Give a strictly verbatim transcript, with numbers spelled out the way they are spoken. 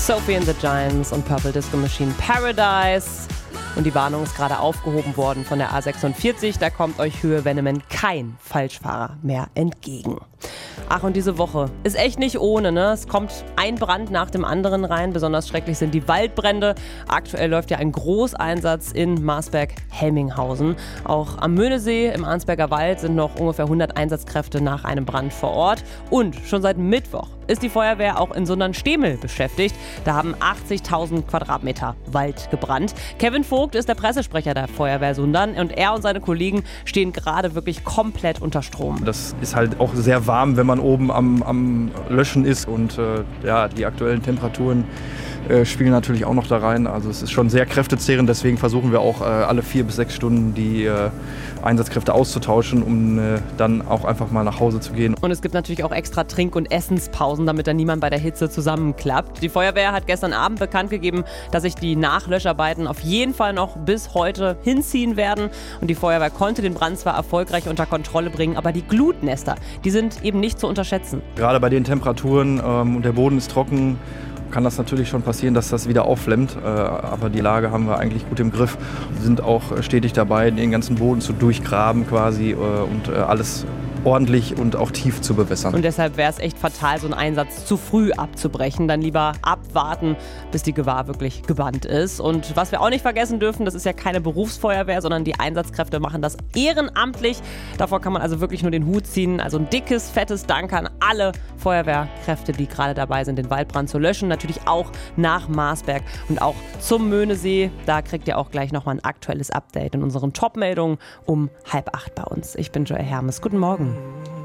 Sophie and the Giants und Purple Disco Machine Paradise. Und die Warnung ist gerade aufgehoben worden von der A sechsundvierzig. Da kommt euch Höhe-Wennemen kein Falschfahrer mehr entgegen. Ach, und diese Woche ist echt nicht ohne, ne? Es kommt ein Brand nach dem anderen rein. Besonders schrecklich sind die Waldbrände. Aktuell läuft ja ein Großeinsatz in Marsberg-Helminghausen. Auch am Möhnesee im Arnsberger Wald sind noch ungefähr hundert Einsatzkräfte nach einem Brand vor Ort. Und schon seit Mittwoch ist die Feuerwehr auch in Sundern-Stemel beschäftigt. Da haben achtzigtausend Quadratmeter Wald gebrannt. Kevin Vogt ist der Pressesprecher der Feuerwehr Sundern und er und seine Kollegen stehen gerade wirklich komplett unter Strom. Das ist halt auch sehr warm, wenn man oben am, am Löschen ist und äh, ja, die aktuellen Temperaturen äh, spielen natürlich auch noch da rein. Also es ist schon sehr kräftezehrend, deswegen versuchen wir auch äh, alle vier bis sechs Stunden die äh, Einsatzkräfte auszutauschen, um äh, dann auch einfach mal nach Hause zu gehen. Und es gibt natürlich auch extra Trink- und Essenspausen, damit dann niemand bei der Hitze zusammenklappt. Die Feuerwehr hat gestern Abend bekannt gegeben, dass sich die Nachlöscharbeiten auf jeden Fall noch bis heute hinziehen werden. Und die Feuerwehr konnte den Brand zwar erfolgreich unter Kontrolle bringen, aber die Glutnester, die sind eben nicht zu unterschätzen. Gerade bei den Temperaturen ähm, und der Boden ist trocken, kann das natürlich schon passieren, dass das wieder aufflammt. Äh, aber die Lage haben wir eigentlich gut im Griff. Wir sind auch stetig dabei, den ganzen Boden zu durchgraben quasi äh, und äh, alles ordentlich und auch tief zu bewässern. Und deshalb wäre es echt fatal, so einen Einsatz zu früh abzubrechen. Dann lieber abwarten, bis die Gewahr wirklich gebannt ist. Und was wir auch nicht vergessen dürfen, das ist ja keine Berufsfeuerwehr, sondern die Einsatzkräfte machen das ehrenamtlich. Davor kann man also wirklich nur den Hut ziehen. Also ein dickes, fettes Dank an alle Feuerwehrkräfte, die gerade dabei sind, den Waldbrand zu löschen. Natürlich auch nach Marsberg und auch zum Möhnesee. Da kriegt ihr auch gleich nochmal ein aktuelles Update in unseren Top-Meldungen um halb acht bei uns. Ich bin Joy Hermes. Guten Morgen.